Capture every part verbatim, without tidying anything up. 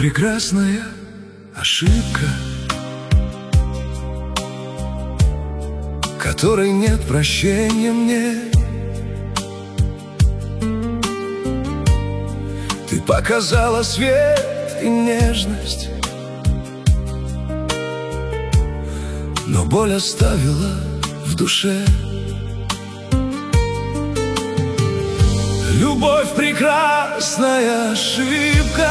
прекрасная ошибка, которой нет прощения мне. Ты показала свет и нежность, но боль оставила в душе. Любовь — прекрасная ошибка,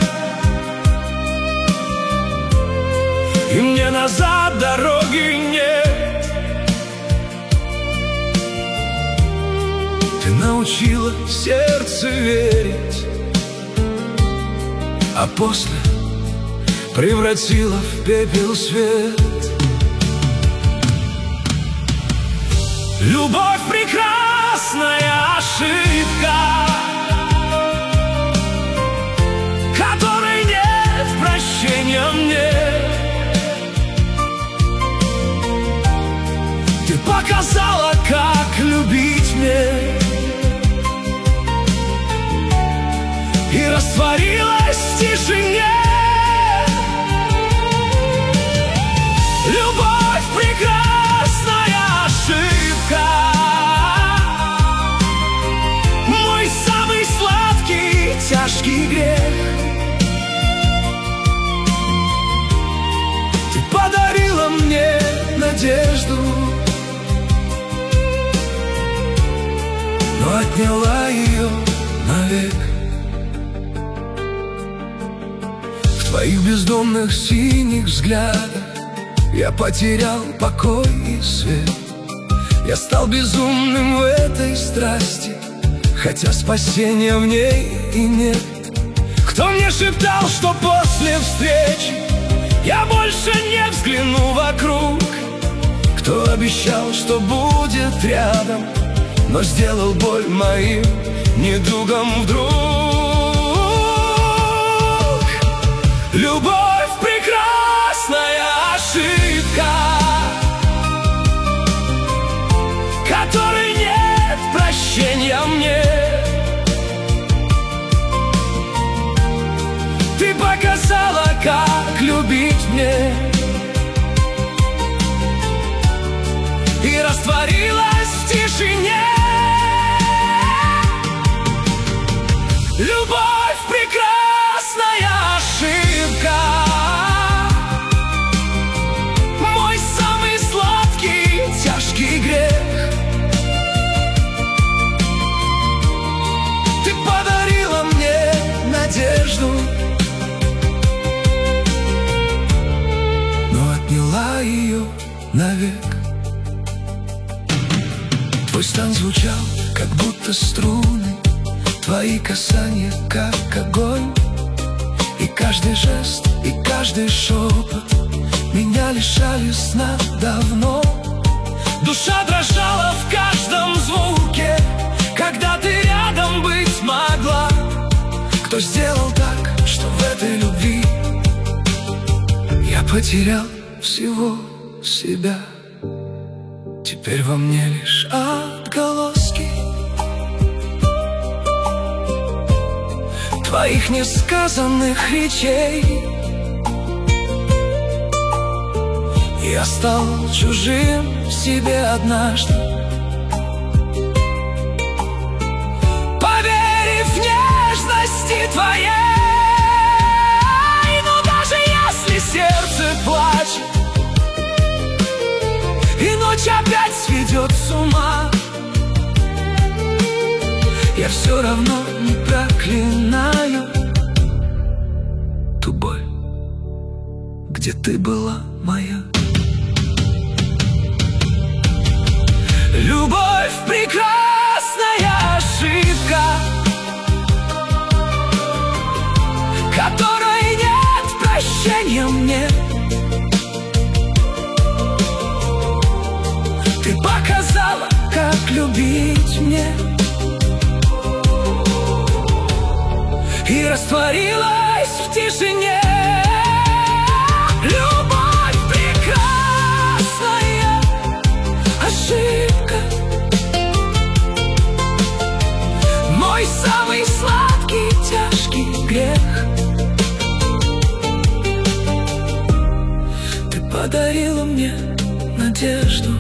и мне назад дороги нет. Ты научила сердце верить, а после превратила в пепел свет. Любовь — прекрасная ошибка, которой нет прощения мне. Ты показала, как любить мне, и растворилась в тишине. Любовь — прекрасная ошибка, мой самый сладкий, тяжкий грех. Ты подарила мне надежду, но отняла ее навек. В твоих бездомных синих взглядах я потерял покой и свет. Я стал безумным в этой страсти, хотя спасения в ней и нет. Кто мне шептал, что после встречи я больше не взгляну вокруг? Кто обещал, что будет рядом, но сделал боль моим недугом вдруг? Любовь — прекрасная ошибка, которой нет прощения мне. Ты показала, как любить мне, и растворилась в тишине. Любовь — прекрасная ошибка, мой самый сладкий, тяжкий грех. Ты подарила мне надежду, но отняла ее навек. Твой стан звучал, как будто струны, твои касания, как огонь. И каждый жест, и каждый шепот меня лишали сна давно. Душа дрожала в каждом звуке, когда ты рядом быть могла. Кто сделал так, что в этой любви я потерял всего себя? Теперь во мне лишь отголоски твоих несказанных речей. Я стал чужим себе однажды, поверив нежности твоей. Но даже если сердце плачет и ночь опять сведет с ума, я все равно не проклинаю ту боль, где ты была моя. Любовь — прекрасная ошибка, которой нет прощения мне. Ты показала, как любить мне, и растворилась в тишине. Любовь — прекрасная ошибка, мой самый сладкий, тяжкий грех. подарила мне надежду,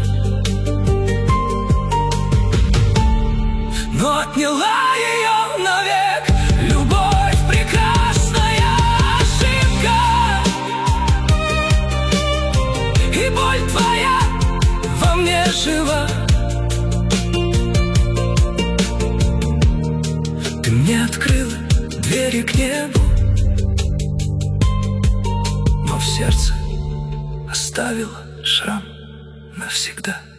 но отняла ее навек. Любовь — прекрасная ошибка, и боль твоя во мне жива. Ты мне открыла двери к небу, но в сердце оставила шрам навсегда.